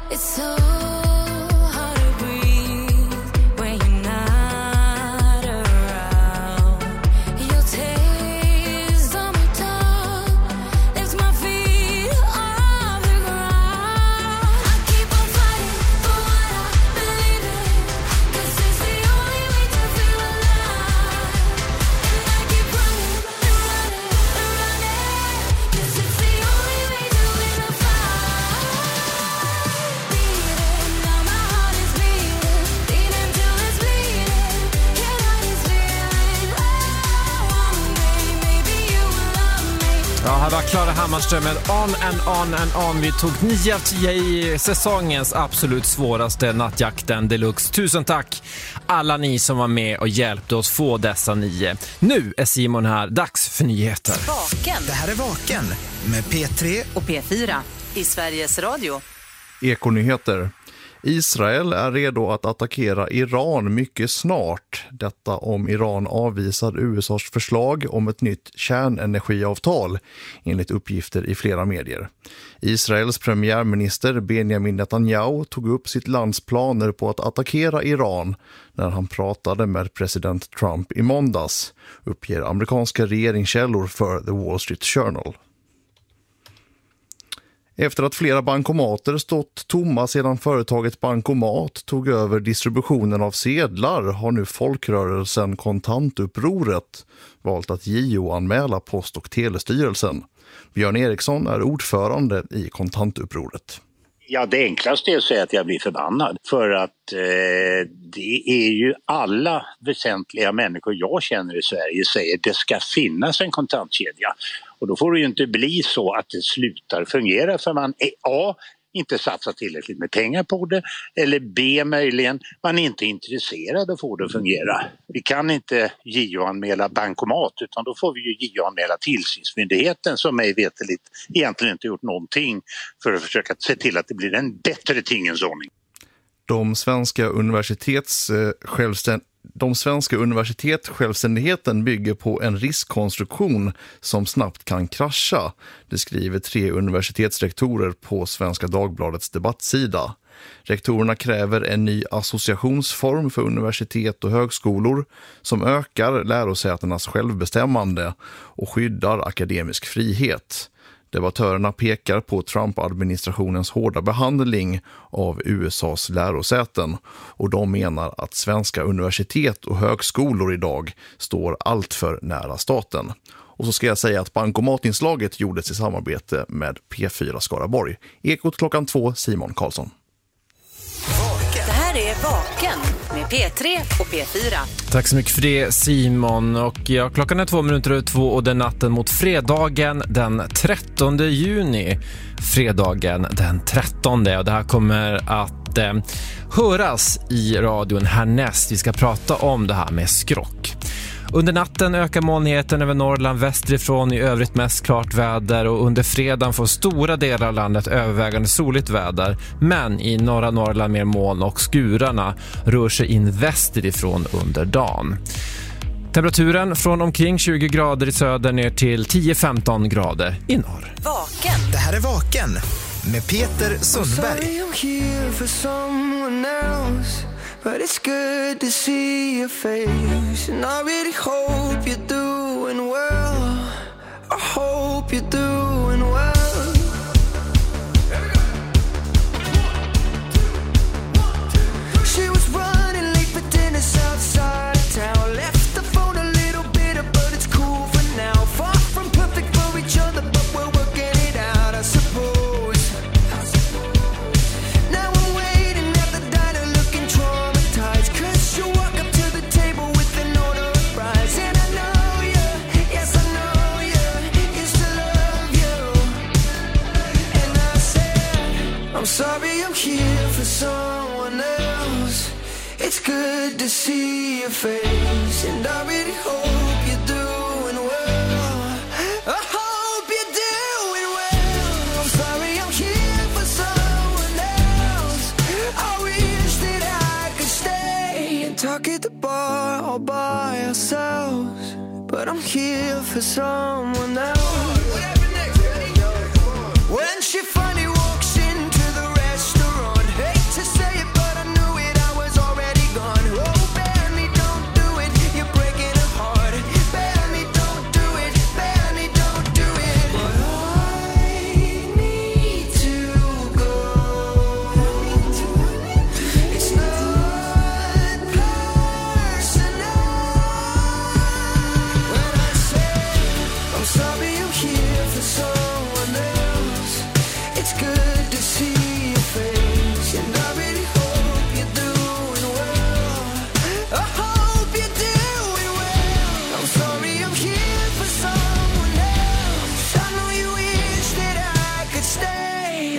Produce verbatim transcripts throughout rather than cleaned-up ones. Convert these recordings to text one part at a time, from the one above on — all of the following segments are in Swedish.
It's so hard to breathe when you're not around. Your taste on my tongue lifts my feet off the ground. I keep on fighting for what I believe in, 'cause it's the only way to feel alive. And I keep running and running and running, 'cause it's the only way to win a fight. Beating, now my heart is beating, beating till it's bleeding. Can't hide this feeling. Oh, one day maybe you will love me. Ja, här var Klara Hammarström med On and On and On. Vi tog nio av tio i säsongens absolut svåraste nattjakten deluxe. Tusen tack alla ni som var med och hjälpte oss få dessa nio. Nu är Simon här. Dags för nyheter. Vaken. Det här är Vaken med P tre Och P fyra i Sveriges Radio. Ekonyheter. Israel är redo att attackera Iran mycket snart. Detta om Iran avvisar U S A:s förslag om ett nytt kärnenergiavtal, enligt uppgifter i flera medier. Israels premiärminister Benjamin Netanyahu tog upp sitt lands planer på att attackera Iran när han pratade med president Trump i måndags, uppger amerikanska regeringskällor för The Wall Street Journal. Efter att flera bankomater stått tomma sedan företaget Bankomat tog över distributionen av sedlar har nu folkrörelsen Kontantupproret valt att J O-anmäla Post- och telestyrelsen. Björn Eriksson är ordförande i Kontantupproret. Ja, det enklaste är att säga att jag blir förbannad, för att eh, det är ju alla väsentliga människor jag känner i Sverige säger att det ska finnas en kontantkedja. Och då får det ju inte bli så att det slutar fungera för man är A, inte satsar tillräckligt med pengar på det, eller B, möjligen man är inte intresserad av att få det att fungera. Vi kan inte J O-anmäla Bankomat, utan då får vi ju J O-anmäla tillsynsmyndigheten som mig veteligt egentligen inte gjort någonting för att försöka se till att det blir en bättre tingens ordning. De svenska universitets eh, självständ- De svenska universitetssjälvständigheten bygger på en riskkonstruktion som snabbt kan krascha. Det skriver tre universitetsrektorer på Svenska Dagbladets debattsida. Rektorerna kräver en ny associationsform för universitet och högskolor som ökar lärosätenas självbestämmande och skyddar akademisk frihet. Debattörerna pekar på Trump-administrationens hårda behandling av U S A:s lärosäten och de menar att svenska universitet och högskolor idag står allt för nära staten. Och så ska jag säga att Bankomatinslaget gjordes i samarbete med P fyra Skaraborg. Ekot klockan två, Simon Karlsson. Det här är Vaken med P tre och P fyra. Tack så mycket för det, Simon. Och ja, klockan är två minuter över två och den natten mot fredagen den trettonde juni. Fredagen den trettonde. Och det här kommer att eh, höras i radion härnäst. Vi ska prata om det här med skrock. Under natten ökar molnigheten över Norrland västerifrån, i övrigt mest klart väder, och under fredagen får stora delar av landet övervägande soligt väder, men i norra Norrland mer moln och skurarna rör sig in västerifrån under dagen. Temperaturen från omkring tjugo grader i söder ner till tio till femton grader i norr. Vaken. Det här är Vaken med Peter Sundberg. Sorry I'm here for someone else, but it's good to see your face. And I really hope you're doing well. I hope you're doing well. She was running late for dinner outside town. Left the phone a little bitter, but it's cool for now. Far from perfect for each other, but we're working it out, I suppose. Now I'm waiting at the diner looking traumatized, 'cause you walk up to the table with an order of fries. And I know you, yes I know you, used to love you. And I said, I'm sorry I'm here for someone else. It's good to see your face, and I really hope you're doing well. I hope you're doing well. I'm sorry I'm here for someone else. I wish that I could stay and talk at the bar all by ourselves, but I'm here for someone else. When she finally walks into the restaurant,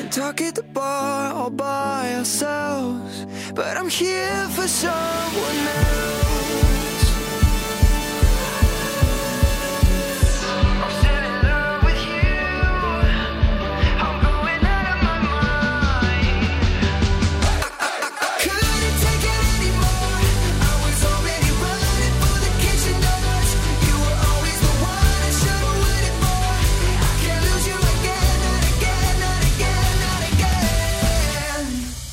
talk at the bar all by ourselves, but I'm here for someone else. I'm still in love with you. I'm going out of my mind. I, I, I couldn't take it anymore. I was already running for the kitchen doors. You were always the one I should have waited for. I can't lose you again, not again, not again, not again.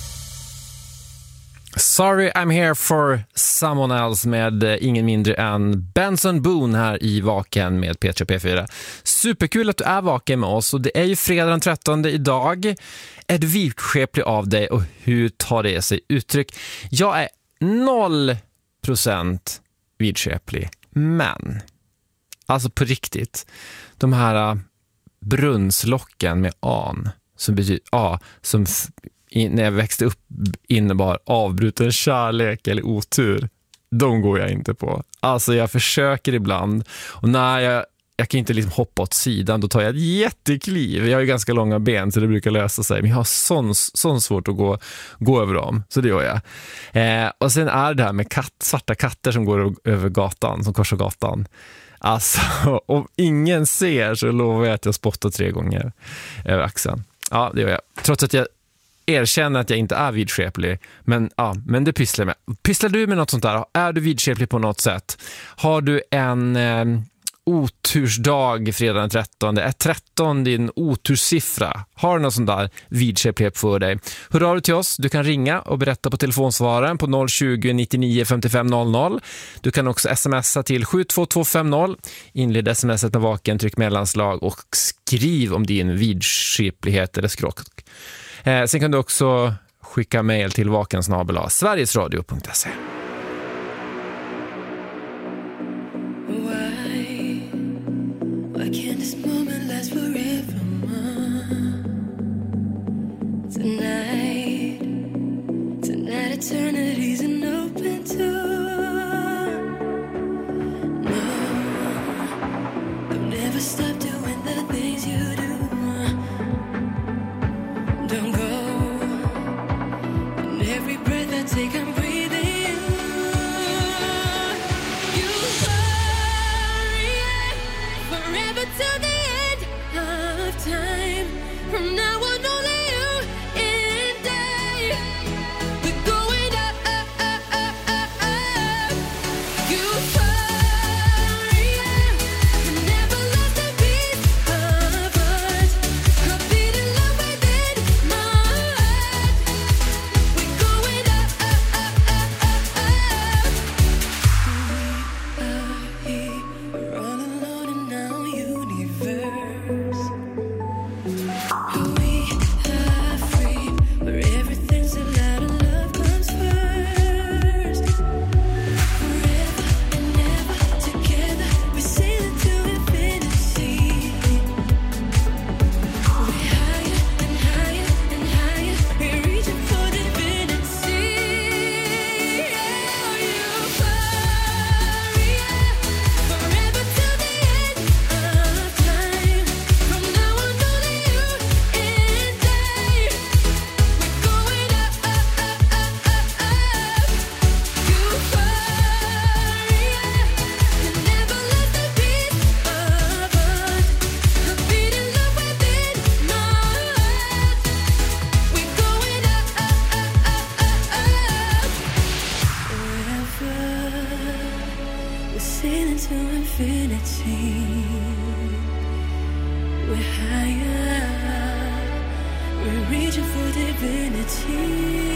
Sorry I'm here for someone else med eh, ingen mindre än Benson Boone här i Vaken med P tre P fyra. Superkul att du är vaken med oss, och det är ju fredag den trettonde idag. Är du vidskeplig av dig, och hur tar det sig uttryck? Jag är noll procent vidskeplig, men alltså på riktigt, de här uh, brunnslocken med an som betyder A som f- i, när jag växte upp innebar avbruten kärlek eller otur, de går jag inte på. Alltså jag försöker ibland, och när jag jag kan inte liksom hoppa åt sidan, då tar jag ett jättekliv. Jag har ju ganska långa ben så det brukar lösa sig, men jag har sån, sån svårt att gå, gå över dem, så det gör jag. Eh, och sen är det här med katt, svarta katter som går över gatan, som korsar gatan. Alltså, om ingen ser så lovar jag att jag spottar tre gånger över axeln. Ja, det gör jag. Trots att jag erkänner att jag inte är vidskeplig, men, ja, men det pysslar jag med. Pysslar du med något sånt där? Är du vidskeplig på något sätt? Har du en eh, otursdag fredag den trettonde? Är tretton din oturssiffra? Har du något sånt där vidskeplighet för dig? Hör av dig till oss. Du kan ringa och berätta på telefonsvararen på noll tjugo, nittionio, femtiofem noll noll. Du kan också smsa till sju två två fem noll. Inled smset med Vaken, tryck mellanslag och skriv om din vidskeplighet eller skrock. Eh, sen kan du också skicka mejl till vakensnabel-a sverigesradio punkt se. Why? Why can't this moment last forever? Tonight, tonight eternity's an open door. No, don't ever stop doing the things you do. Don't go. And every breath I take, I'm breathing. You hurry forever till the end of time. From now on, only you and I. We're going up, up, up, up, up, up. You hurry, never lost a beat of us. A beating love within my heart. We're going up, up, up, up, up, up. We are here, we're all alone in our universe. We are free, where everything's allowed and love comes first. Forever and ever together, we're sailing to infinity. We're higher and higher and higher, we're reaching for divinity. Oh, you hurry, forever till the end of time. From now on, only you and I. We're going up, up, up, up, up, up. You hurry, you never lost a beat of us. A beating love within my heart. We're going up, up, up, up, up, up. Forever, we're sailing to infinity. We're higher, we're reaching for divinity.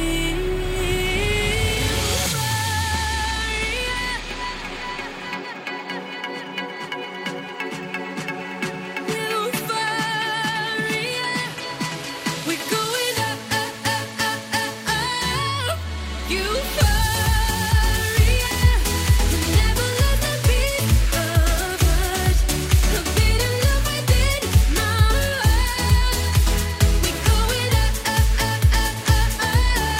Euphoria, we're going up, up, up, up, up, up. Euphoria, never lost a beat of us. A beating love within my heart. We're going up, up, up, up, up, up.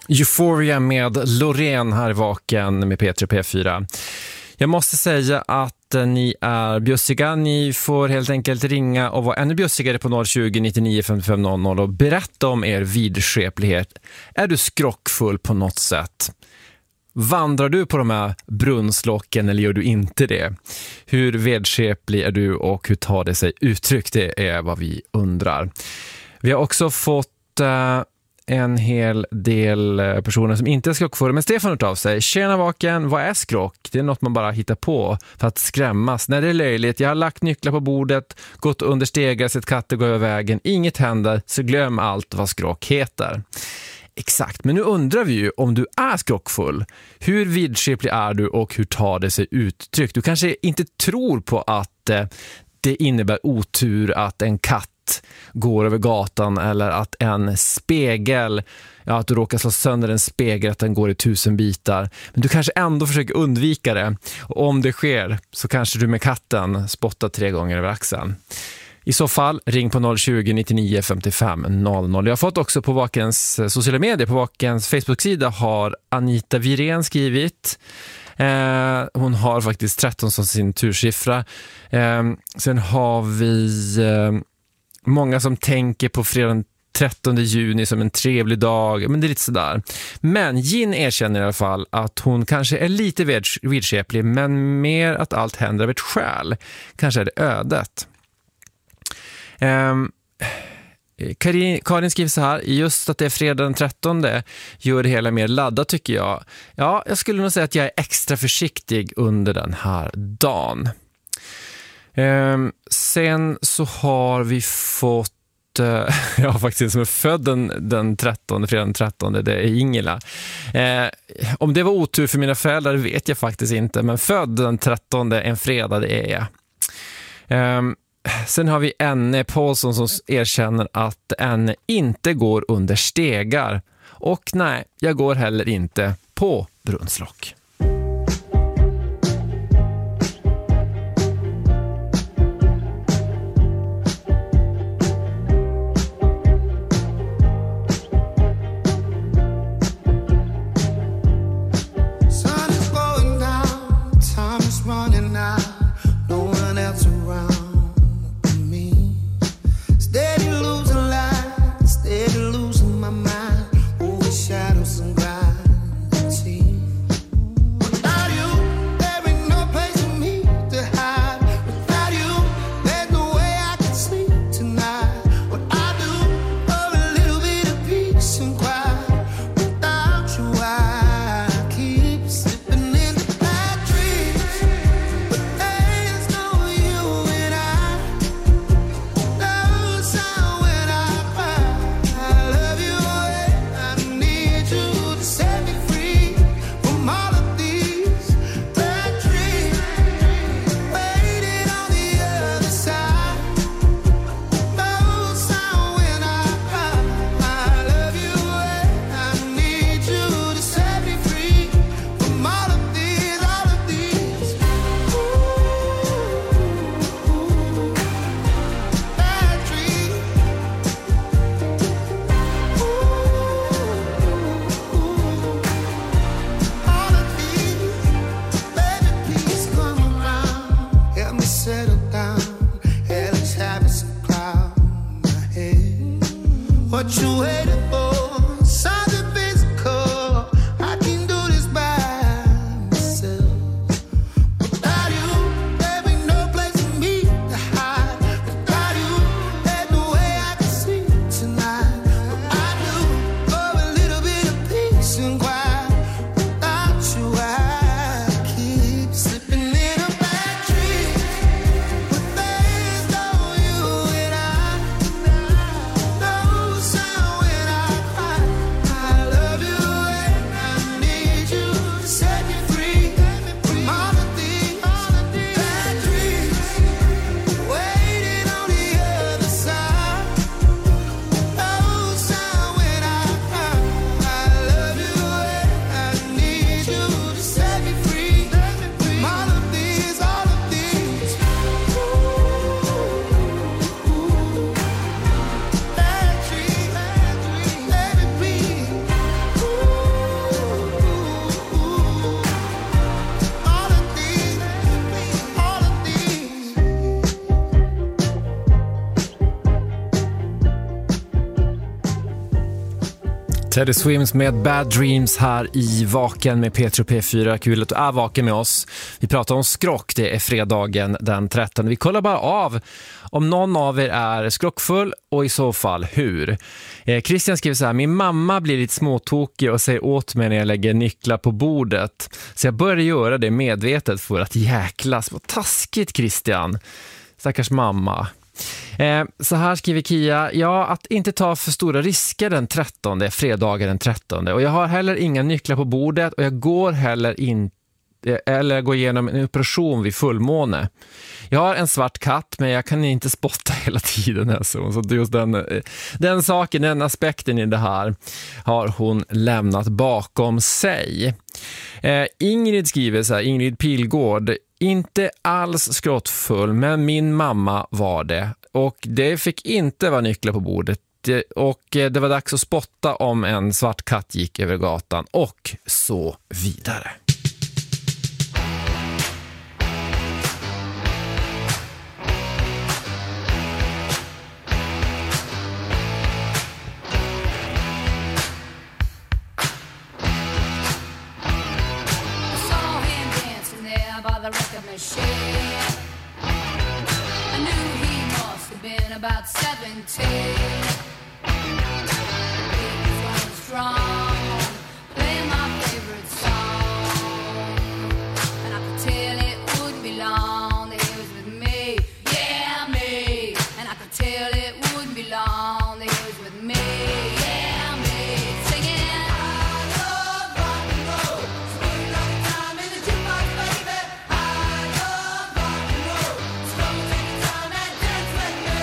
Euphoria med Loreen här i Vaken med P tre P fyra. Jag måste säga att eh, ni är bjussiga. Ni får helt enkelt ringa och vara ännu bjussigare på noll tjugo, nittionio, femtiofem noll noll och berätta om er vidskeplighet. Är du skrockfull på något sätt? Vandrar du på de här brunnslocken eller gör du inte det? Hur vedskeplig är du och hur tar det sig uttryck? Det är vad vi undrar. Vi har också fått eh, en hel del personer som inte är skrockfulla. Men Stefan har tagit av sig. Tjena Vaken, vad är skrock? Det är något man bara hittar på för att skrämmas. När det är löjligt, jag har lagt nycklar på bordet, gått under stegar, sett katter gå över vägen. Inget händer, så glöm allt vad skrock heter. Exakt, men nu undrar vi ju om du är skrockfull. Hur vidskeplig är du och hur tar det sig uttryck? Du kanske inte tror på att eh, det innebär otur att en katt går över gatan eller att en spegel, ja, att du råkar slå sönder en spegel, att den går i tusen bitar. Men du kanske ändå försöker undvika det. Och om det sker så kanske du med katten spottar tre gånger över axeln. I så fall, ring på noll tjugo, nittionio, femtiofem noll noll. Jag har fått också på Vakens sociala medier, på Vakens Facebook-sida har Anita Virén skrivit. Eh, hon har faktiskt tretton som sin tursiffra. Eh, sen har vi eh, många som tänker på fredag trettonde juni som en trevlig dag. Men det är lite sådär. Men Gin erkänner i alla fall att hon kanske är lite vidskeplig, men mer att allt händer av ett skäl. Kanske är det ödet. Um, Karin, Karin skriver så här: just att det är fredag den trettonde gör det hela mer laddat, tycker jag. Ja, jag skulle nog säga att jag är extra försiktig under den här dagen. um, Sen så har vi fått uh, jag har faktiskt som är född den, den trettonde, fredag den trettonde, det är Ingela. uh, Om det var otur för mina föräldrar vet jag faktiskt inte, men född den trettonde, en fredag, det är jag. um, Sen har vi Enne Paulsson som erkänner att Enne inte går under stegar. Och nej, jag går heller inte på brunnslock. When I Teddy Swims med Bad Dreams här i Vaken med P tre och P fyra. Kul att du är vaken med oss. Vi pratar om skrock, det är fredagen den trettonde. Vi kollar bara av om någon av er är skrockfull och i så fall hur. Eh, Christian skriver så här: min mamma blir lite småtokig och säger åt mig när jag lägger nycklar på bordet. Så jag börjar göra det medvetet för att jäklas. Vad taskigt, Christian. Stackars mamma. Eh, så här skriver Kia: ja, att inte ta för stora risker den trettonde, fredagen den trettonde. Och jag har heller inga nycklar på bordet och jag går heller inte eller går igenom en operation vid fullmåne. Jag har en svart katt, men jag kan inte spotta hela tiden. Alltså. Så just den, den saken, den aspekten i det här har hon lämnat bakom sig. Eh, Ingrid skriver så här, Ingrid Pilgård: inte alls skrottfull, men min mamma var det. Och det fick inte vara nycklar på bordet. Och det var dags att spotta om en svart katt gick över gatan och så vidare. About seventeen, he was going strong, playing my favorite song, and I could tell it wouldn't be long that he was with me, yeah me, and I could tell it wouldn't be long that he was with me, yeah me, singing I love rock and roll, spend a lot of time in the jukebox, baby. I love rock and roll, so come and take your time and dance with me.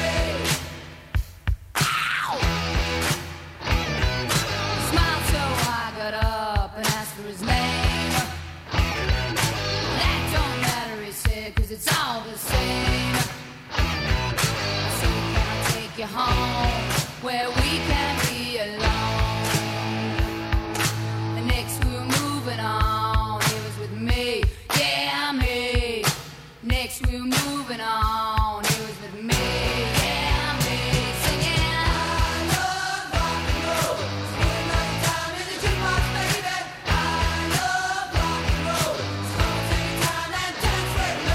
It's all the same. So can I take you home where we can be alone? And next we were moving on. He was with me, yeah me. Next we were moving on. He was with me, yeah me. Singing I love rock and roll. Spend a lot of time in the jukebox, baby. I love rock and roll. So come and take your time and dance with me.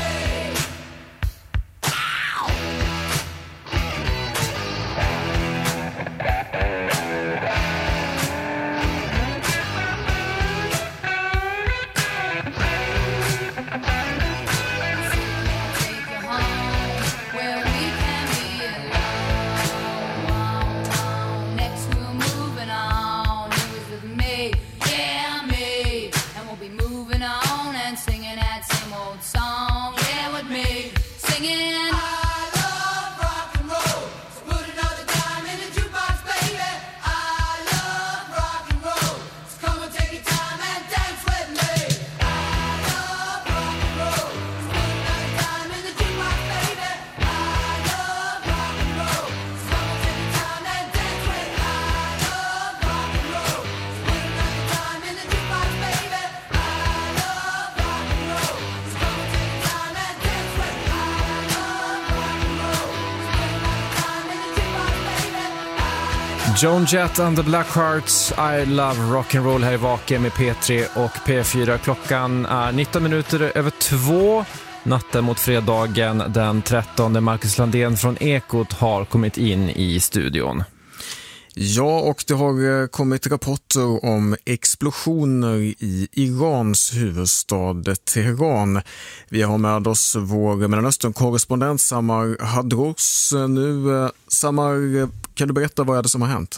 Joan Jett and the Blackhearts, I love rock'n'roll här i Vaken med P tre och P fyra. Klockan är nitton minuter över två. Natten mot fredagen den trettonde. Marcus Landén från Ekot har kommit in i studion. Ja, och det har kommit rapporter om explosioner i Irans huvudstad Teheran. Vi har med oss vår Mellanöstern-korrespondent Samar Hadros. Nu, Samar, kan du berätta vad är det som har hänt?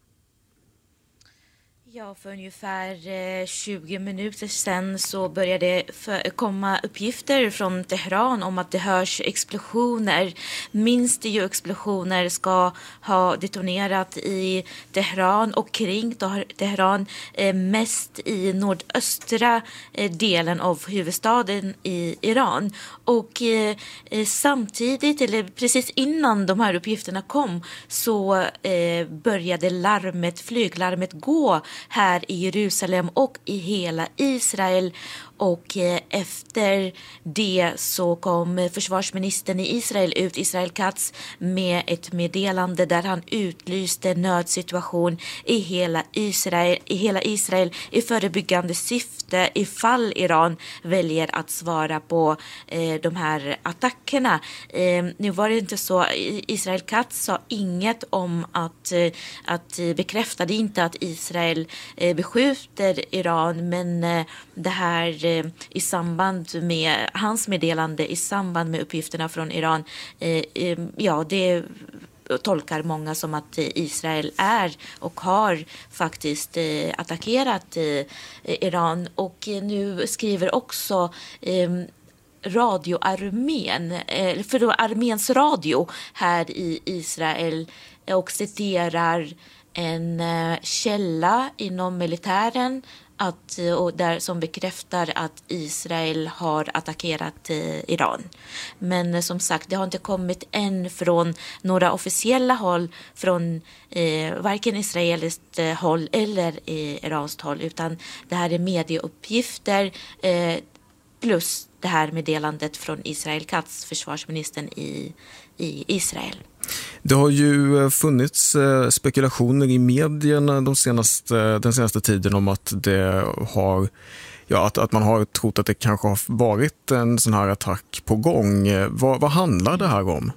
Ja, för ungefär tjugo minuter sedan så började det komma uppgifter från Teheran om att det hörs explosioner. Minst tio explosioner ska ha detonerat i Teheran och kring Teheran, mest i nordöstra delen av huvudstaden i Iran. Och samtidigt, eller precis innan de här uppgifterna kom, så började larmet, flyglarmet gå här i Jerusalem och i hela Israel. Och eh, efter det så kom försvarsministern i Israel ut, Israel Katz, med ett meddelande där han utlyste nödsituation i hela Israel, i hela Israel i förebyggande syfte ifall Iran väljer att svara på eh, de här attackerna. Eh, nu var det inte så, Israel Katz sa inget om att, eh, att bekräftade inte att Israel eh, beskjuter Iran, men eh, det här i samband med hans meddelande, i samband med uppgifterna från Iran, eh, ja, det tolkar många som att Israel är och har faktiskt eh, attackerat eh, Iran. Och nu skriver också eh, radioarmén, eh, för då arméns radio här i Israel, och citerar en eh, källa inom militären att, och där, som bekräftar att Israel har attackerat eh, Iran. Men eh, som sagt, det har inte kommit än från några officiella håll, från eh, varken israeliskt eh, håll eller eh, iranskt håll, utan det här är medieuppgifter eh, plus det här meddelandet från Israel Katz, försvarsministern i, i Israel. Det har ju funnits spekulationer i medierna de senaste, den senaste tiden om att det har, ja, att, att man har trott att det kanske har varit en sån här attack på gång. Vad, vad handlar det här om?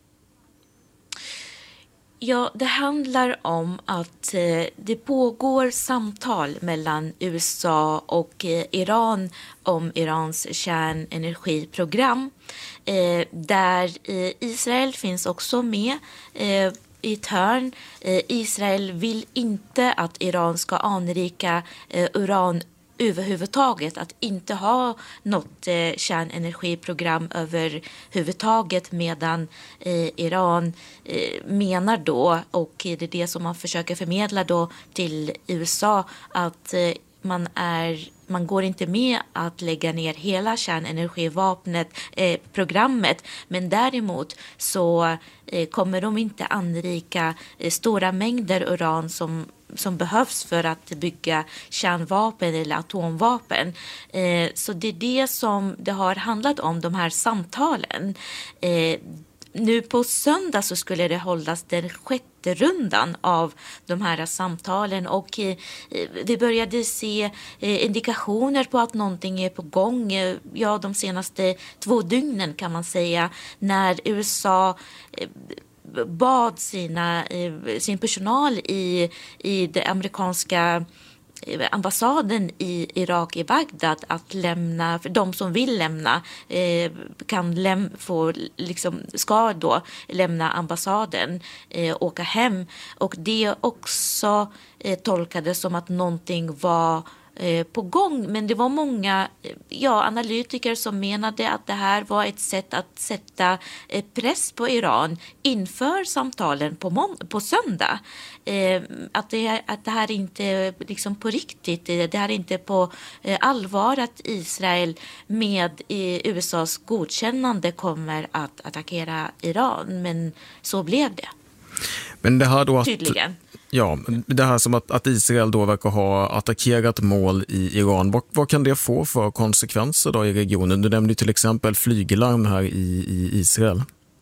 Ja, det handlar om att eh, det pågår samtal mellan U S A och eh, Iran om Irans kärnenergiprogram. Eh, där eh, Israel finns också med eh, i ett hörn. Eh, Israel vill inte att Iran ska anrika eh, uran överhuvudtaget, att inte ha något eh, kärnenergiprogram överhuvudtaget, medan eh, Iran eh, menar då, och det är det som man försöker förmedla då till U S A, att eh, man är man går inte med att lägga ner hela kärnenergivapnet, eh, programmet, men däremot så eh, kommer de inte anrika eh, stora mängder uran som som behövs för att bygga kärnvapen eller atomvapen. Eh, så det är det som det har handlat om, de här samtalen. Eh, nu på söndag så skulle det hållas den sjätte rundan av de här samtalen, och eh, vi började se eh, indikationer på att någonting är på gång. Eh, ja, de senaste två dygnen kan man säga, när U S A eh, bad sina, sin personal i, i det amerikanska ambassaden i Irak i Bagdad att lämna, för de som vill lämna eh, kan läm, få, liksom, ska då lämna ambassaden, eh, åka hem, och det också eh, tolkades som att någonting var på gång. Men det var många ja, analytiker som menade att det här var ett sätt att sätta press på Iran inför samtalen på, mån- på söndag. Eh, att, det, att det här inte liksom på riktigt, det här inte på eh, allvar att Israel med i U S A:s godkännande kommer att attackera Iran. Men så blev det. Men det här då att, tydligen. Ja, det här som att, att Israel då verkar ha attackerat mål i Iran. Vad, vad kan det få för konsekvenser då i regionen? Du nämnde till exempel flyglarm här i, i Israel.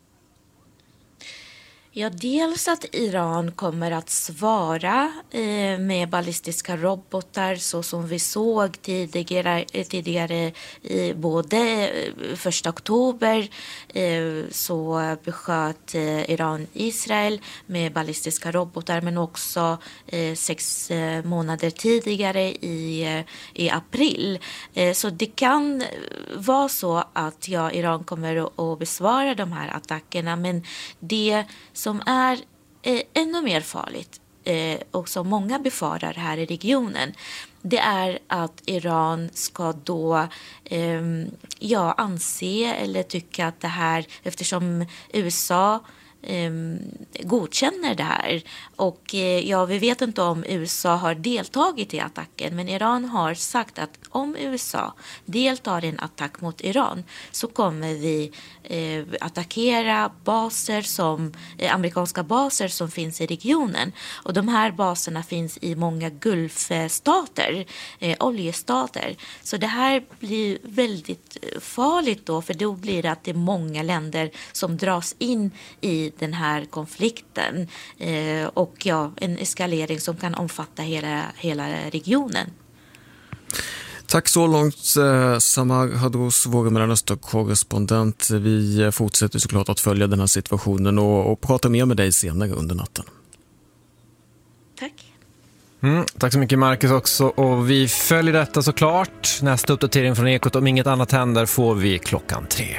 Ja, dels att Iran kommer att svara eh, med ballistiska robotar, så som vi såg tidigare, tidigare eh, både första oktober eh, så besköt eh, Iran Israel med ballistiska robotar, men också eh, sex eh, månader tidigare i, eh, i april. Eh, så det kan vara så att ja, Iran kommer att, att besvara de här attackerna, men det som är eh, ännu mer farligt eh, och som många befarar här i regionen, det är att Iran ska då eh, ja, anse eller tycka att det här, eftersom U S A eh, godkänner det här. Och eh, ja, vi vet inte om U S A har deltagit i attacken, men Iran har sagt att om U S A deltar i en attack mot Iran så kommer vi eh, attackera baser som, eh, amerikanska baser som finns i regionen. Och de här baserna finns i många gulfstater, eh, oljestater. Så det här blir väldigt farligt då, för då blir det att det är många länder som dras in i den här konflikten. Eh, och ja, en eskalering som kan omfatta hela, hela regionen. Tack så långt, eh, Samar Hadros, vår Mellanöstern-korrespondent. Vi fortsätter såklart att följa den här situationen och, och prata mer med dig senare under natten. Tack. Mm, tack så mycket, Marcus, också. Och vi följer detta såklart. Nästa uppdatering från Ekot, om inget annat händer, får vi klockan tre.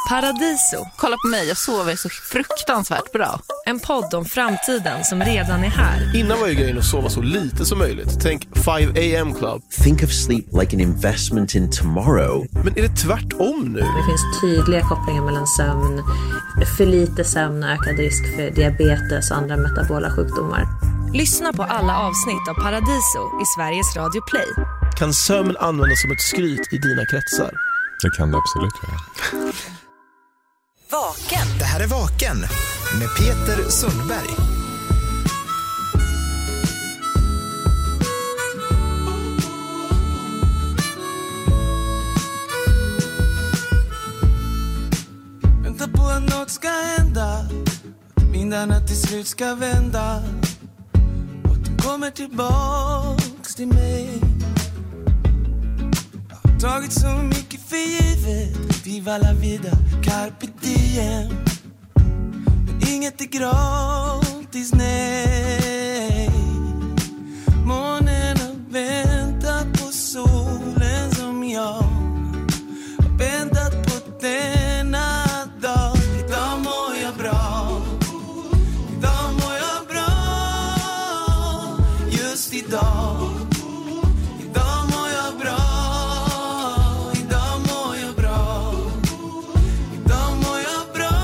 Paradiso. Kolla på mig, jag sover så fruktansvärt bra. En podd om framtiden som redan är här. Innan var ju grejen att sova så lite som möjligt. Tänk five a m club. Think of sleep like an investment in tomorrow. Men är det tvärtom nu? Det finns tydliga kopplingar mellan sömn, för lite sömn och ökad risk för diabetes och andra metabola sjukdomar. Lyssna på alla avsnitt av Paradiso i Sveriges Radio Play. Kan sömn användas som ett skryt i dina kretsar? Det kan det absolut göra. Vaken. Det här är Vaken med Peter Sundberg. Vänta på att något ska hända, att vindarna till slut ska vända och att du kommer tillbaks till mig. Jag har tagit så mycket för givet, viva la vida, carpe diem. Men inget är gratis, nej. Månen har väntat på solen som jag har väntat på denna dag. Idag mår jag bra, idag mår jag bra, just idag. Idag mår jag bra, idag mår jag bra, idag mår jag bra,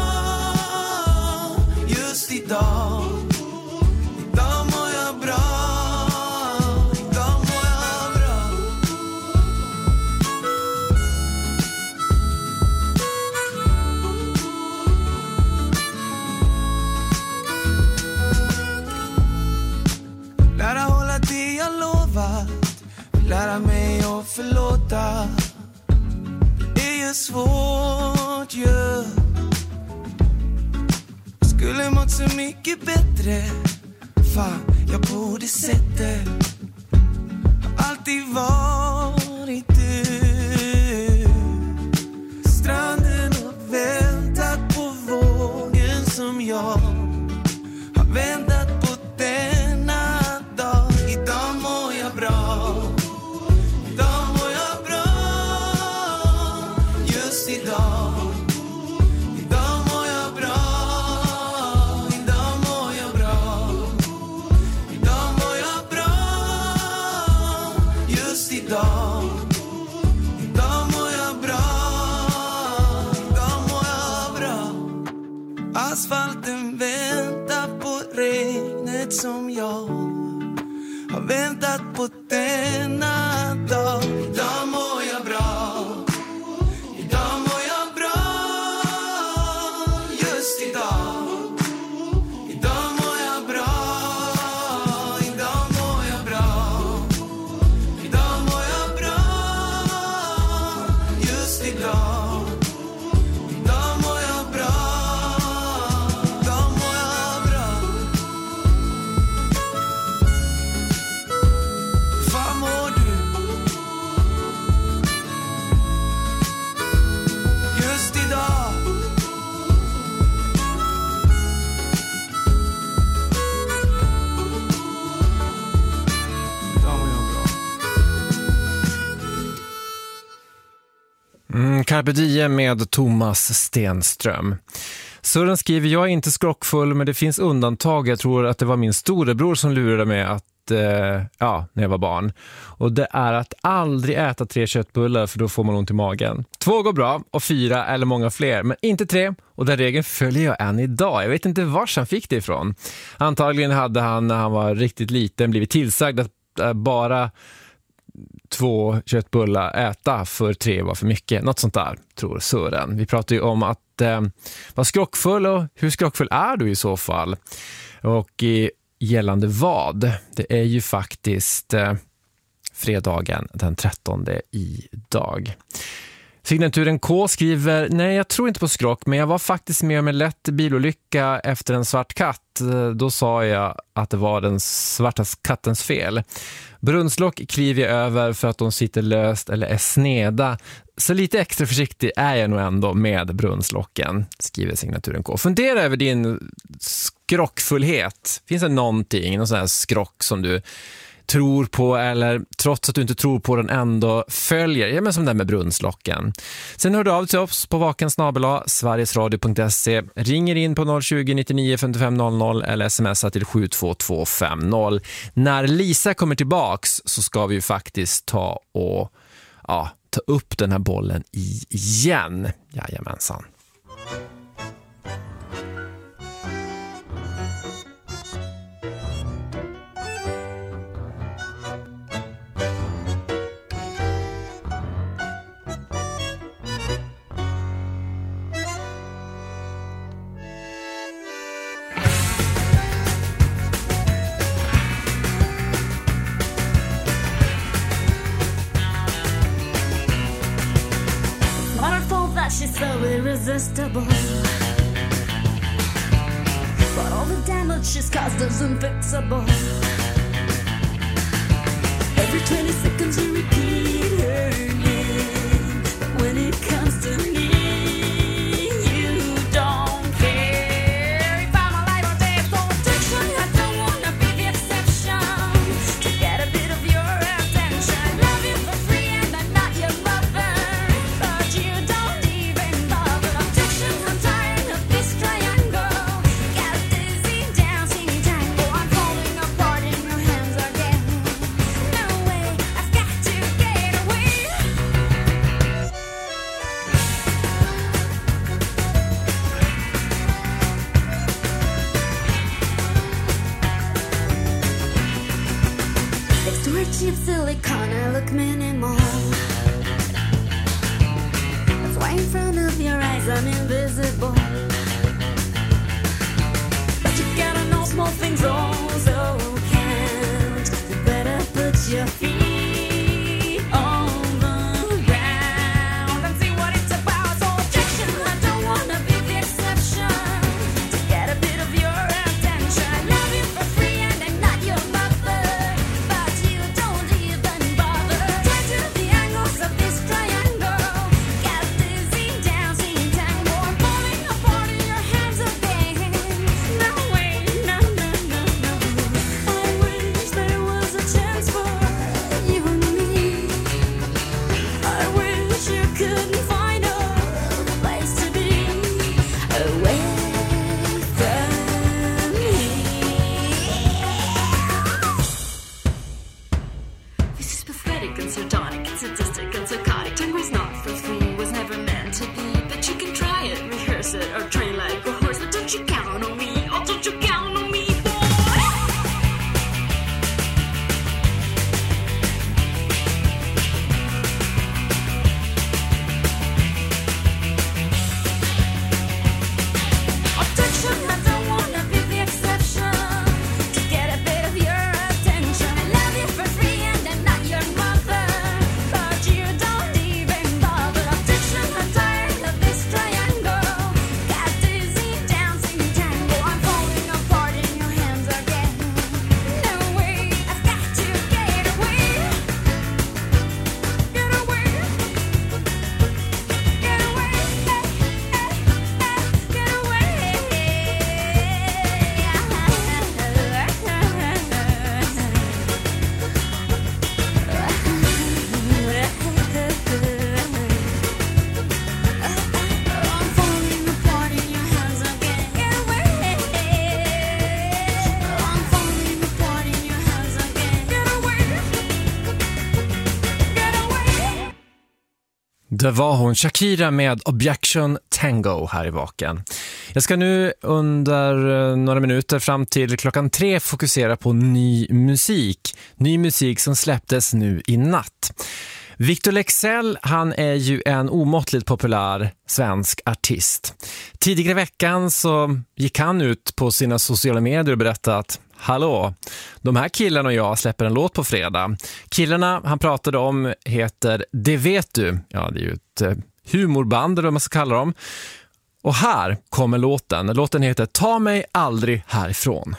just idag. Idag mår jag bra, idag mår jag bra. Lära hålla det jag lovat, lära mig att förlåta. Det är ju svårt ju. Jag skulle mått så mycket bättre, fan jag borde sett det. Har alltid varit du. Stranden har väntat på vågen som jag har väntat på denna dag. Idag mår jag bra, idag mår jag bra, just idag. Idag mår jag bra, idag mår jag bra, idag mår jag bra, just idag. Idag mår jag bra, idag mår jag bra. Asfalten väntar på regnet som jag har väntat på denna dag. Idag mår jag bra, idag mår jag bra, just idag. Idag mår jag bra, idag mår jag bra, idag mår jag bra, just idag. Idag mår jag bra, idag mår jag bra. Fan mår du? Just idag. Idag mår jag bra. Mm, Carpe Diem med Thomas Stenström. Sören skriver, jag är inte skrockfull men det finns undantag. Jag tror att det var min storebror som lurade mig att, eh, ja, när jag var barn. Och det är att aldrig äta tre köttbullar för då får man ont i magen. Två går bra och fyra eller många fler, men inte tre. Och den regeln följer jag än idag. Jag vet inte var han fick det ifrån. Antagligen hade han när han var riktigt liten blivit tillsagd att eh, bara två köttbullar äta för tre var för mycket. Något sånt där, tror Sören. Vi pratar ju om att eh, vara skrockfull och hur skrockfull är du i så fall? Och eh, gällande vad? Det är ju faktiskt eh, fredagen den trettonde idag. Signaturen K skriver, nej jag tror inte på skrock men jag var faktiskt med om en lätt bilolycka efter en svart katt. Då sa jag att det var den svarta kattens fel. Brunnslock kliver jag över för att de sitter löst eller är sneda. Så lite extra försiktig är jag nog ändå med brunnslocken, skriver signaturen K. Fundera över din skrockfullhet. Finns det någonting, någon sån här skrock som du tror på, eller trots att du inte tror på den ändå följer. Ja, men som det här med brunnslocken. Sen hör du av till oss på vaken snabel-a sverigesradio punkt se. Ringer in på noll tjugo, nittionio, femtiofem noll noll eller smsar till sju två två fem noll. När Lisa kommer tillbaks så ska vi ju faktiskt ta och ja, ta upp den här bollen i igen. Jajamensan. She's so irresistible, but all the damage she's caused is unfixable. Every twenty seconds you repeat her name, but when it comes to me, you don't care. If I'm alive or dead, for protection, I don't wanna be the exception. To get a bit of your attention, love you for free and I'm not your mother, but you don't. Cheap silicone, I look minimal. That's why in front of your eyes I'm invisible. But you gotta know small things also count. You better put your feet on the ground and see what it's about. So objection, I don't wanna be the exception. To get a bit of your attention, I love you for free and I'm not your mother. Det var hon, Shakira med Objection Tango här i vaken. Jag ska nu under några minuter fram till klockan tre fokusera på ny musik. Ny musik som släpptes nu i natt. Victor Leksell, han är ju en omåttligt populär svensk artist. Tidigare i veckan så gick han ut på sina sociala medier och berättade att hallå, de här killarna och jag släpper en låt på fredag. Killarna han pratade om heter Det vet du. Ja, det är ju ett humorband eller vad man ska kalla dem. Och här kommer låten. Låten heter Ta mig aldrig härifrån.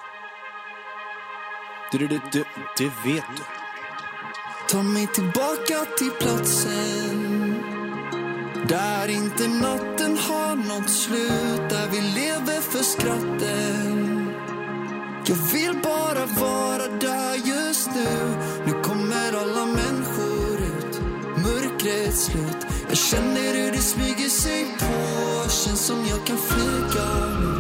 Du, du, du, du vet du. Ta mig tillbaka till platsen där inte natten har något slut, där vi lever för skratten. Jag vill bara vara där just nu. Nu kommer alla människor ut. Mörkret slut. Jag känner hur det smyger sig på. Känns som jag kan flyga nu.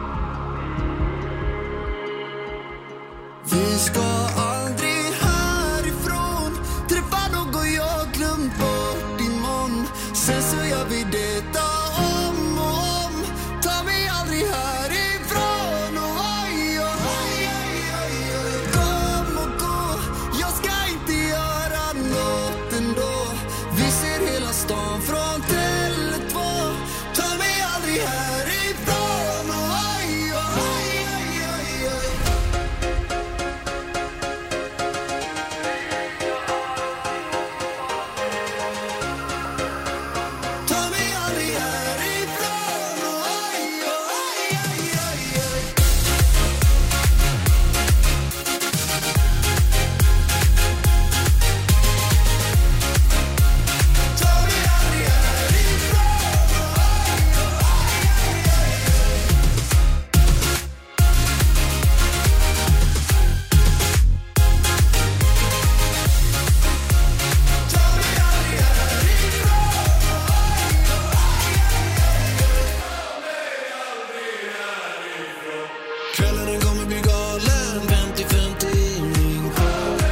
Vi ska aldrig härifrån. Träffa någon jag glömt bort imorgon. Sen så gör vi detta om och om. Ta mig aldrig härifrån. Och oj, oj, oj, oj, oj. Kom och gå. Jag ska inte göra något ändå. Vi ser hela stan från Tele två. Ta mig aldrig härifrån. Och oj, oj, oj, oj, oj. Ta mig aldrig härifrån. Och oj, oj, oj, oj, oj. Ta mig aldrig härifrån. Och oj, oj, oj, oj, oj. Ta mig aldrig härifrån. Kvällen kommer bli galen. femtio femtio ring på.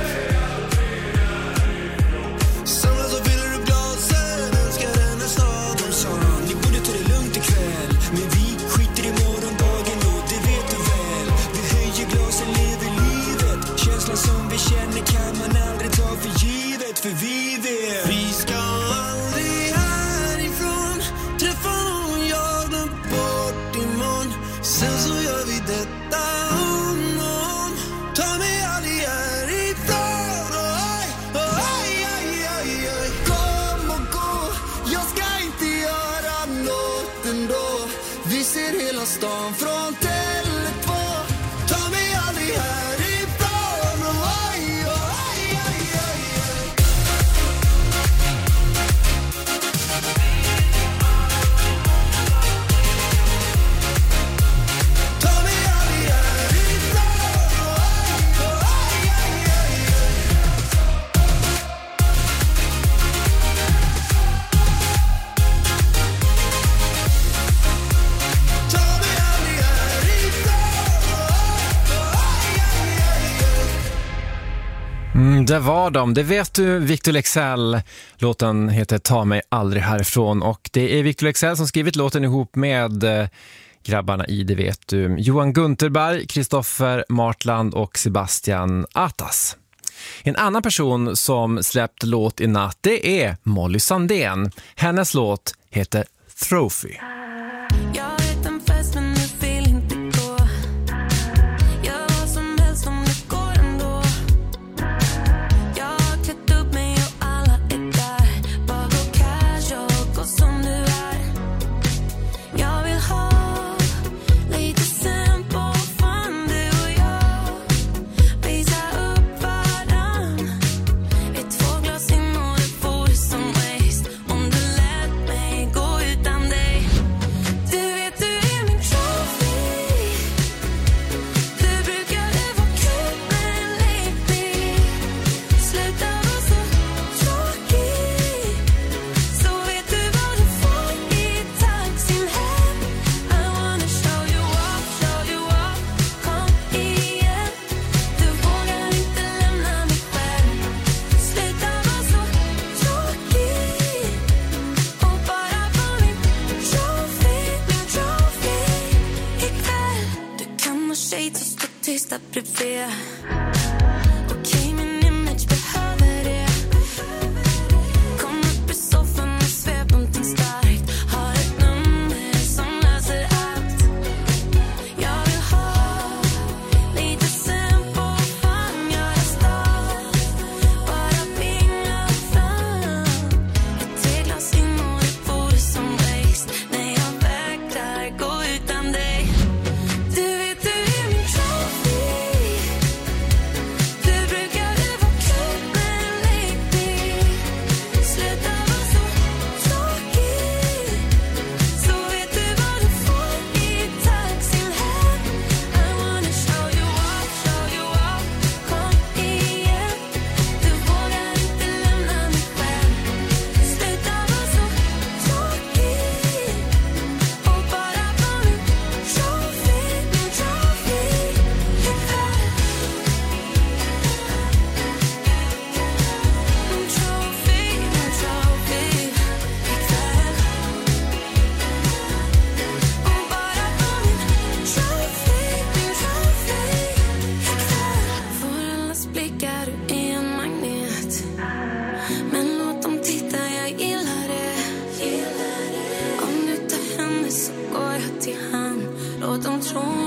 Samlas och fyller upp glasen. Älskar denna stad. De sa ni borde ta det lugnt ikväll. Men vi skiter i morgondagen och det vet du väl. Vi höjer glasen, lever livet. Känslan som vi känner kan man aldrig ta för givet. För vi vet vi ska aldrig härifrån. Träffa någon jag glömt bort imorgon. Sen så gör vi detta om och om. Ta mig aldrig härifrån. Oj, oj, oj, oj, oj. Kom och gå. Jag ska inte göra något ändå. Vi ser hela stan från Tele två. Ta mig aldrig härifrån. Oj, oj, oj, oj, oj. Ta mig aldrig härifrån. Oj, oj, oj, oj, oj. Ta mig aldrig härifrån. Oj, oj, oj, oj. Mm, det var de. Det vet du, Victor Leksell. Låten heter Ta mig aldrig härifrån och det är Victor Leksell som skrivit låten ihop med eh, grabbarna i Det vet du. Johan Gunterberg, Kristoffer Martland och Sebastian Atas. En annan person som släppt låt i natt, det är Molly Sandén. Hennes låt heter Trophy. Jag vet en fest men du vill inte gå. Gör vad som helst om det går ändå. Jag har klätt upp mig och alla är där. Bara gå casual, gå som du är. Jag vill ha lite simple fun, du och jag. Visa upp varann. Ett två glas in och det vore som waste om du lät mig gå utan dig. Du vet du är min trophy. Du brukade vara kul men lately. Sluta vara så tråkig. Så vet du vad du får i taxin hem. I wanna show you off, show you off. Kom igen. Du vågar inte lämna mig själv. Sluta vara så tråkig. Och bara vara min trophy, min trophy ikväll. Du kan ha shades och stå tysta bredvid. Okej, min image behöver det. Kom upp i soffan och svep någonting starkt. Har ett nummer som löser allt. Jag vill ha lite simple fun. Göra stad, bara pinga fram. Ett teglas in och det vore som waste. Nej, jag vägrar gå utan dig. Du vet du är min trophy.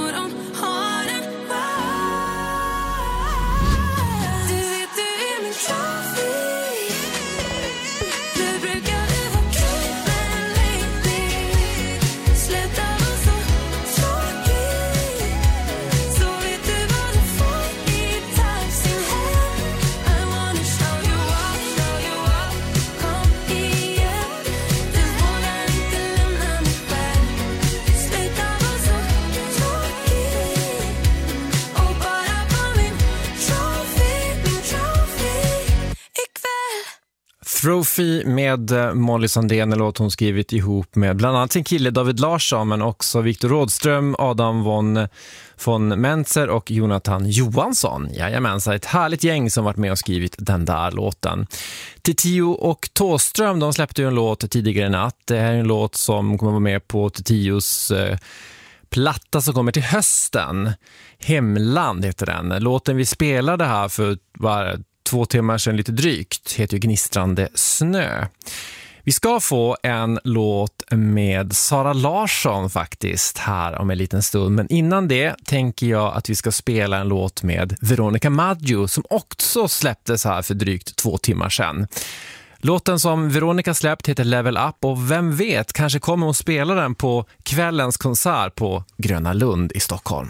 de har en du vet du är min trophy. Nu brukar vi vara kul, men lately sluta vara så tråkig. Så vet du vad du får i taxin hem. I wanna show you up, show you up. Kom igen, du vågar inte lämna mig själv. Sluta vara så tråkig och bara på min trophy, min trophy ikväll. Trophy med eh, Molly Sandén, en låt hon skrivit ihop med bland annat sin kille David Larsson, men också Viktor Rådström, Adam von, von Mentzer och Jonathan Johansson. Jajamensan, ett härligt gäng som varit med och skrivit den där låten. Titiyo och Tåström, de släppte ju en låt tidigare i natt. Det här är en låt som kommer vara med på Titios eh, platta som kommer till hösten. Hemland heter den. Låten vi spelade här för var två timmar sedan lite drygt heter ju Gnistrande snö. Vi ska få en låt med Sara Larsson faktiskt här om en liten stund. Men innan det tänker jag att vi ska spela en låt med Veronica Maggio som också släpptes här för drygt två timmar sedan. Låten som Veronica släppt heter Level Up och vem vet, kanske kommer hon spela den på kvällens konsert på Gröna Lund i Stockholm.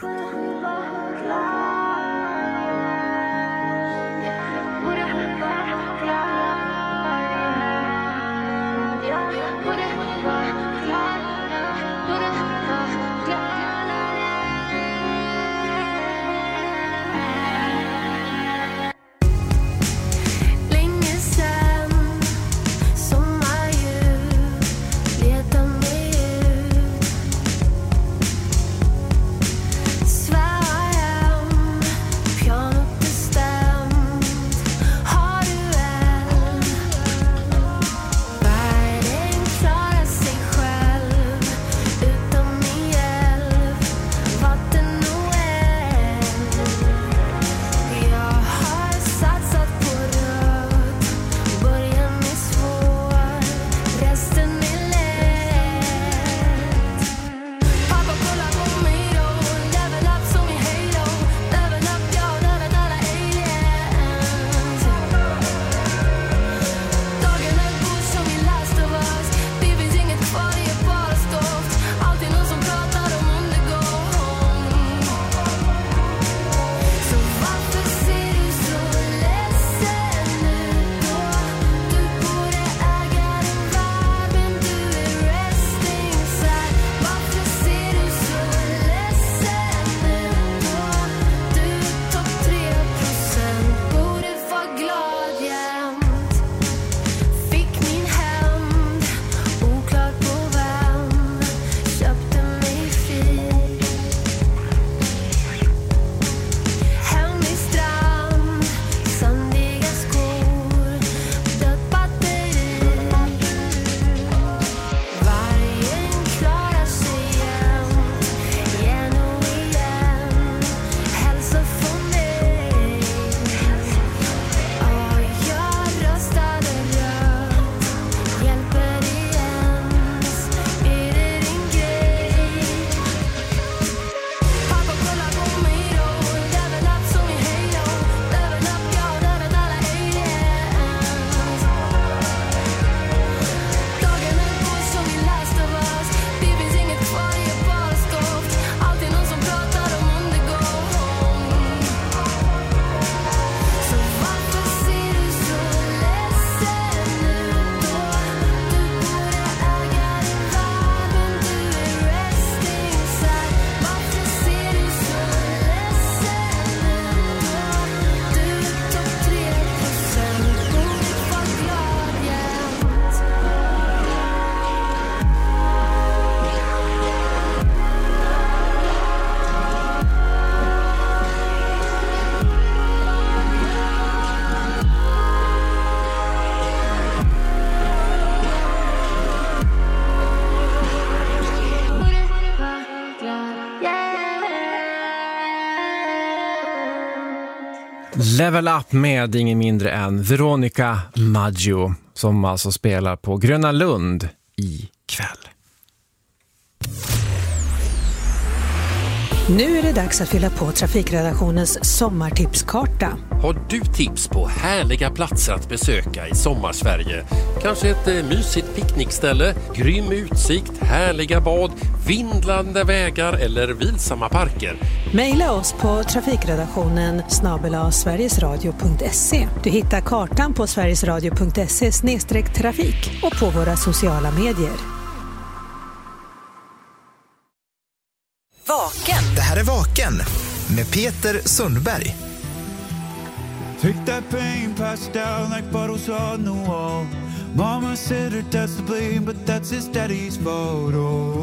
Länge sen sommarljus letar mig ut. Svär hem, pianot är stämt. Har du eld? Världen klarar sig själv utan min hjälp. Vatten och eld. Jag har satsat på rött. Början är svår, resten är lätt. Pappa kolla på mig då. Level up som i Halo. Level up, jag level alla aliens. Dagen är god som i Last of Us. Det finns inget kvar, det är bara stoft. Alltid någon som pratar om undergång. Så varför ser du så ledsen ut då? Du borde äga din värld, men du är resting sad. Varför ser du så ledsen ut då? Du är topp tre procent, borde vara glad jämt. Fick min hämnd, oklart på vem. Köpte mig fri. Hemlig strand, sandiga skor, dött batteri. Vargen klarar sig jämt, igen och igen. Hälsa från mig. Ja, jag röstade rött. Hjälper ens, är det din grej? Pappa kolla på mig då. Level up som i Halo. Level up, jag level alla aliens. Dagen är god som i Last of Us. Det finns inget kvar, det är bara stoft. Alltid någon som pratar om undergång. Så varför ser du så ledsen ut då? Du borde äga din värld, men du är resting sad. Varför ser du så ledsen ut då? Du är topp tre procent, borde vara glad jämt. Level Up med ingen mindre än Veronica Maggio som alltså spelar på Gröna Lund i kväll. Nu är det dags att fylla på trafikredaktionens sommartipskarta. Har du tips på härliga platser att besöka i sommarsverige? Kanske ett eh, mysigt picknickställe, grym utsikt, härliga bad, vindlande vägar eller vilsamma parker? Maila oss på trafikredaktionen snabel-a sverigesradio punkt se. Du hittar kartan på sverigesradio punkt se snedstreck trafik och på våra sociala medier. Vaken. Det här är Vaken med Peter Sundberg. Take that pain, pass it down like bottles on the wall. Mama said her dad's to blame, but that's his daddy's fault.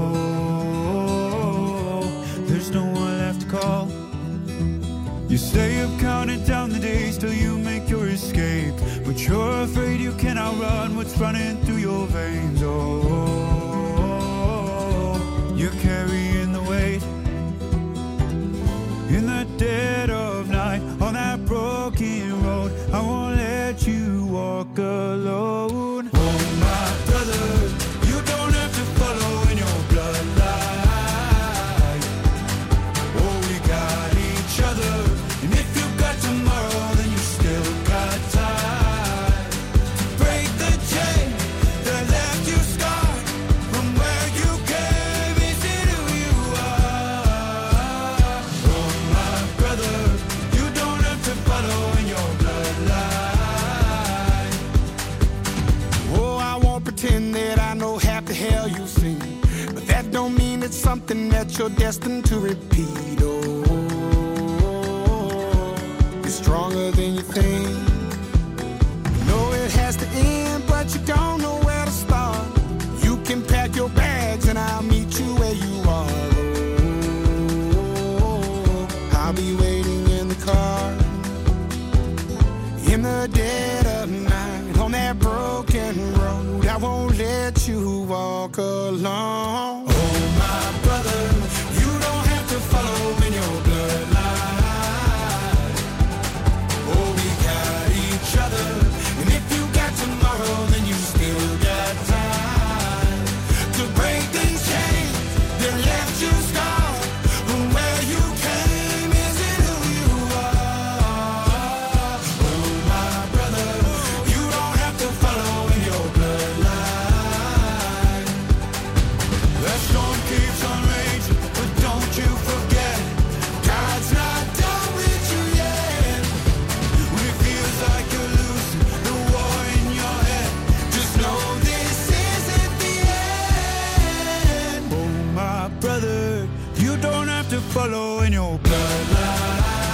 Oh, there's no one left to call. You stay up counting down the days till you make your escape, but you're afraid you cannot run what's running through your veins. Oh, you're carrying the weight. In the dead of night, on that broken road, I won't let you walk alone. Oh, my brother, you don't have to follow in your bloodline. Oh, we got each other, and if you got tomorrow, then you still got time to break the chain that left you scarred from where you came. Is it who you are? Oh, my brother, you don't have to follow in your bloodline. Oh, I won't pretend that I know half the hell you've seen, but that don't mean it's something that you're destined to repeat. Oh, you're stronger than you think. You know it has to end, but you don't know where to start. You can pack your bags and I'll meet you where you are. Oh, I'll be waiting in the car in the dead of night on that broken road. I won't let you walk alone. Oh, my brother, you don't have to follow in your bloodline. Oh, we got each other, and if you got tomorrow, then you still got time to break these chains that left you scarred from where you came. Is it who you are? Oh, my brother, you don't have to follow in your bloodline. The storm keeps on raging, but don't you forget, God's not done with you yet. When it feels like you're losing the war in your head, just know this isn't the end. Oh, my brother, you don't have to follow in your bloodline.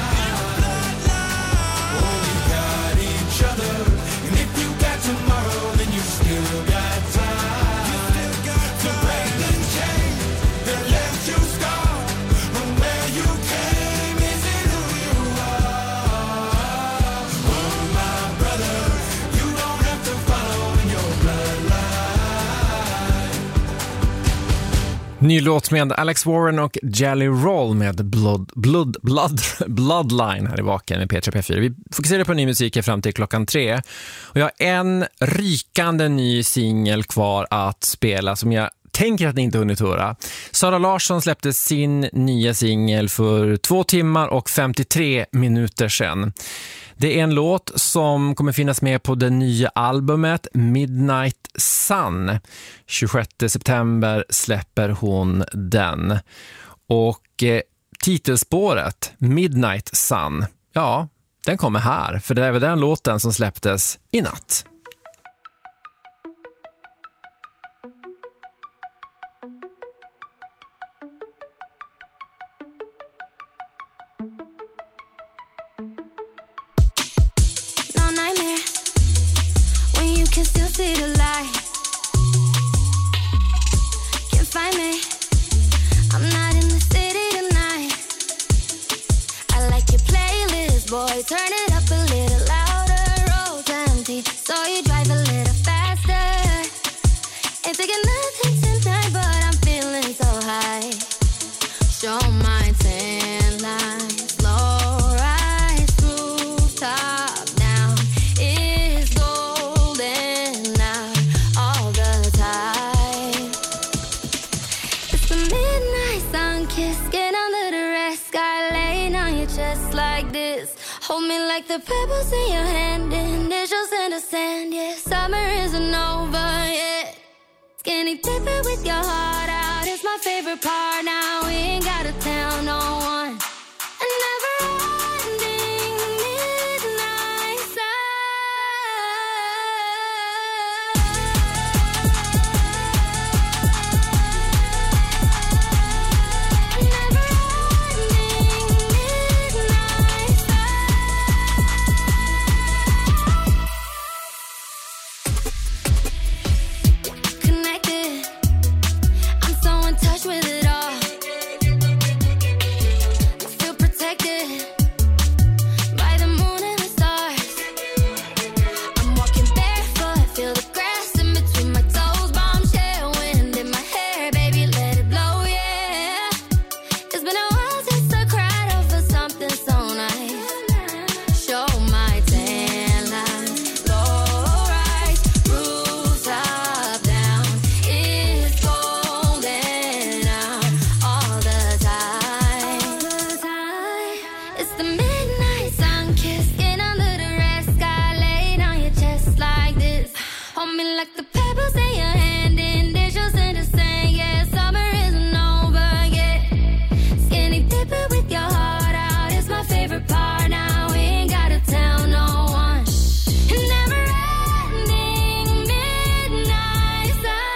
Oh, we got each other, and if you got tomorrow, then you still got time to break the chain that left you scarred from where you came. Is it who you are? Oh, my brother, you don't have to follow in your bloodline. Ny låt med Alex Warren och Jelly Roll med Blood, Blood, Blood, Bloodline här i Vaken med P tre P fyra. Vi fokuserar på ny musik fram till klockan tre. Och jag har en rykande ny singel kvar att spela som jag tänker att ni inte hunnit höra. Sara Larsson släppte sin nya singel för två timmar och femtiotre minuter sedan. Det är en låt som kommer finnas med på det nya albumet Midnight Sun. tjugosjätte september släpper hon den. Och eh, titelspåret Midnight Sun, ja, den kommer här. För det är väl den låten som släpptes i natt. No nightmare when you can still see the light. Can't find me. I'm not in the city tonight. I like your playlist, boy. Turn it up a little louder. Road's empty, so you drive a little faster. Ain't taking nothing tonight, but I'm feeling so high. Show my tan lines, slow rise, rooftop down. It's golden out all the time. It's the midnight sun kiss, get under the red. like this. Hold me like the pebbles in your hand, initials in the sand. Yeah, summer isn't over yet. Skinny dipping with your heart out is my favorite part. Now we ain't gotta tell no one. And never ending midnight sun. Connected, I'm so in touch with it all. I feel protected by the moon and the stars. I'm walking barefoot, feel the grass in between my toes. Bombshell wind in my hair, baby, let it blow, yeah. It's been a while since I cried over something so nice. Show my tan lines, low rise, roofs up, down. It's golden out all the time. It's the midnight sun kissing under the red sky, laid on your chest like this. Hold me like the pebbles in your hand, initials in the sand. Yeah, summer isn't over yet. Skinny dipping with your heart out is my favorite part. Now we ain't gotta tell no one. And never ending midnight sun.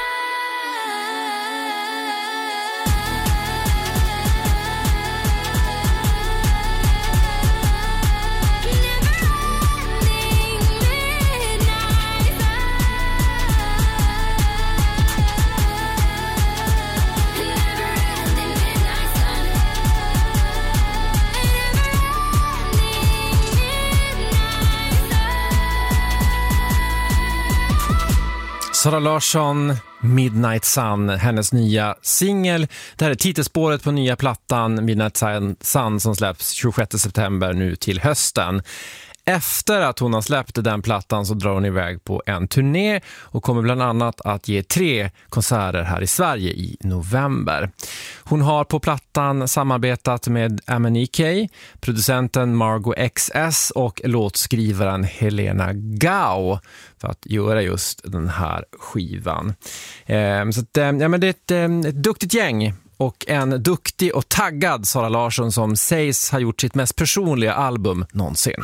Sara Larsson, Midnight Sun, hennes nya singel. Det här är titelspåret på nya plattan Midnight Sun som släpps tjugosjätte september nu till hösten. Efter att hon har släppt den plattan så drar hon iväg på en turné och kommer bland annat att ge tre konserter här i Sverige i november. Hon har på plattan samarbetat med Amanike, producenten Margot X S och låtskrivaren Helena Gau för att göra just den här skivan. Eh, så att, eh, ja, men det är ett, eh, ett duktigt gäng. Och en duktig och taggad Sara Larsson som sägs ha gjort sitt mest personliga album någonsin.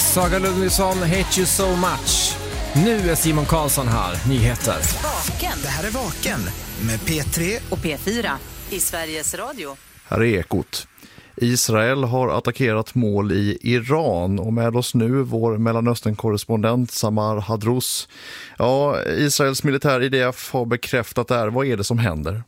Saga Ludvigsson, Hate You So Much. Nu är Simon Karlsson här, nyheter. Vaken. Det här är Vaken med P tre Och P fyra i Sveriges Radio. Här är Ekot. Israel har attackerat mål i Iran och med oss nu vår Mellanöstern-korrespondent Samar Hadrous. Ja, Israels militär I D F har bekräftat det här. Vad är det som händer?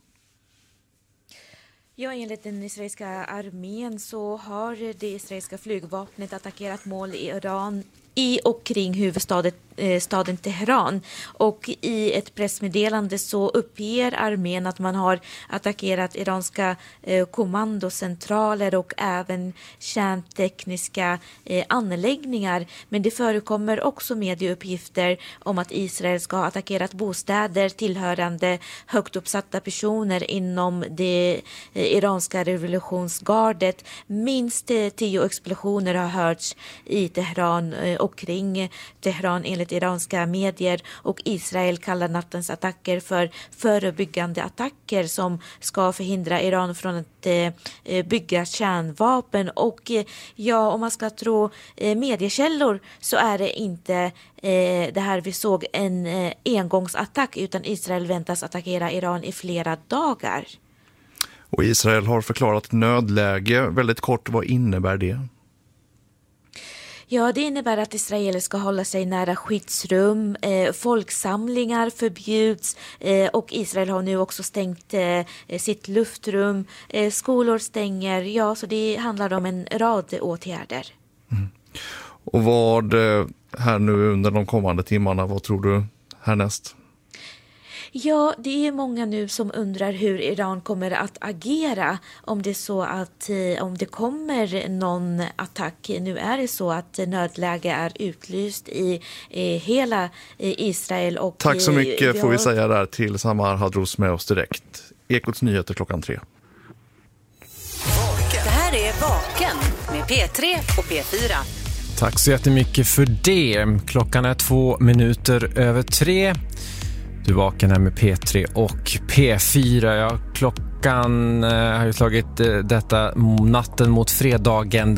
Ja, enligt den israeliska armén så har det israeliska flygvapnet attackerat mål i Iran i och kring huvudstaden eh, staden Teheran. Och i ett pressmeddelande så uppger armén att man har attackerat iranska eh, kommandocentraler och även kärntekniska eh, anläggningar. Men det förekommer också medieuppgifter om att Israel ska ha attackerat bostäder tillhörande högt uppsatta personer inom det eh, iranska revolutionsgardet. Minst eh, tio explosioner har hörts i Teheran eh, och kring Teheran enligt iranska medier, och Israel kallar nattens attacker för förebyggande attacker som ska förhindra Iran från att eh, bygga kärnvapen. Och eh, ja, om man ska tro eh, mediekällor så är det inte eh, det här vi såg en eh, engångsattack, utan Israel väntas attackera Iran i flera dagar. Och Israel har förklarat nödläge. Väldigt kort, vad innebär det? Ja, det innebär att Israel ska hålla sig nära skyddsrum, eh, folksamlingar förbjuds eh, och Israel har nu också stängt eh, sitt luftrum, eh, skolor stänger, ja, så det handlar om en rad åtgärder. Mm. Och vad eh, här nu under de kommande timmarna, vad tror du härnäst? Ja, det är många nu som undrar hur Iran kommer att agera om det är så att eh, om det kommer någon attack. Nu är det så att nödläge är utlyst i eh, hela eh, Israel. Och, Tack så mycket eh, vi får vi har... säga där till Samar Hadrous med oss direkt. Ekots nyheter klockan tre. Det här är Vaken med P tre och P fyra. Tack så jättemycket för det. Klockan är två minuter över tre. Du vaknar här med P tre och P fyra. Ja, klockan eh, har ju slagit eh, detta natten mot fredagen